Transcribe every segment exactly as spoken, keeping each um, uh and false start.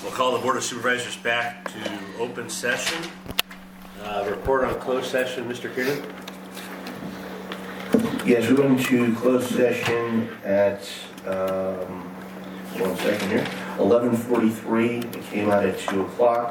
We'll call the Board of Supervisors back to open session. Uh, report on closed session, Mister Kiernan. Yes, we went into closed session at, um, one second here, eleven forty-three. It came out at two o'clock.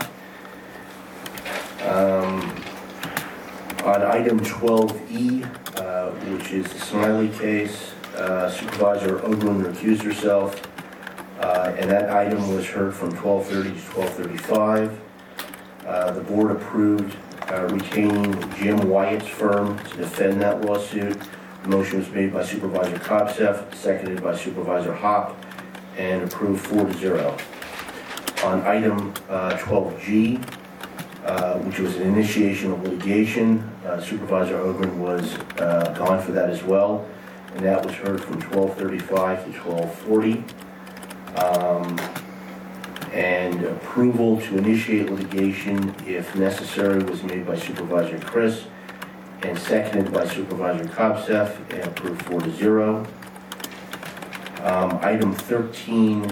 Um, on item twelve E, uh, which is the Smiley case, uh, Supervisor Ogren recused herself, uh, and that item was heard from twelve thirty to twelve thirty-five. Uh, the board approved uh, retaining Jim Wyatt's firm to defend that lawsuit. The motion was made by Supervisor Kopseff, seconded by Supervisor Hop, and approved four to zero. On item uh, twelve G, uh, which was an initiation of litigation, uh, Supervisor Ogren was uh, gone for that as well, and that was heard from twelve thirty-five to twelve forty. Um, and approval to initiate litigation, if necessary, was made by Supervisor Chris and seconded by Supervisor Kopseff, and approved four to zero. Um, item thirteen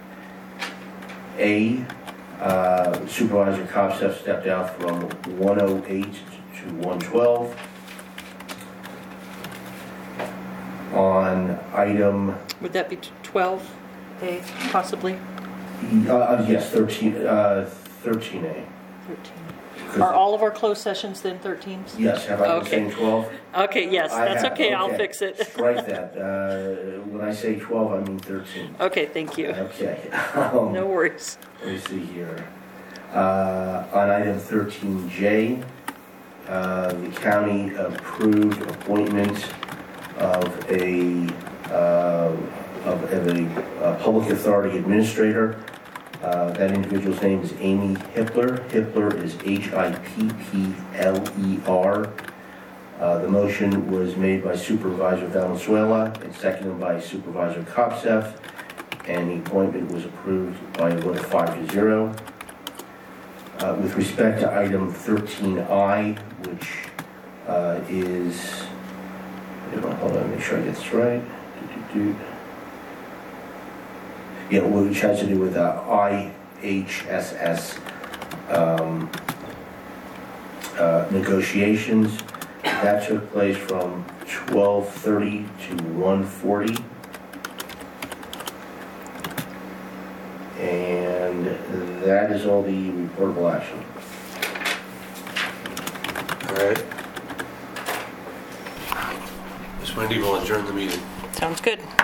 A, uh, Supervisor Kopseff stepped out from one oh eight to one twelve. On item... Would that be twelve A, possibly? Uh, yes, thirteen, uh, thirteen A. thirteen. Are all of our closed sessions then thirteens? Yes, have I been Okay. saying twelve? Okay, yes, I that's have, okay, I'll fix it. Strike that. Uh, when I say twelve, I mean thirteen. Okay, thank you. Okay. Um, No worries. Let me see here. Uh, on item thirteen J, uh, the county approved appointment of a uh, of, of a uh, public authority administrator. Uh, that individual's name is Amy Hippler. Hippler is H I P P L E R. Uh, the motion was made by Supervisor Valenzuela and seconded by Supervisor Kopseff, and the appointment was approved by a vote of five to zero. Uh, with respect to item thirteen I, which uh, is, hold on, make sure I get this right. Do-do-do. Yeah, which has to do with uh, I H S S um, uh, negotiations. That took place from twelve thirty to one forty. And that is all the reportable action. All right. Miz Wendy will adjourn the meeting. Sounds good.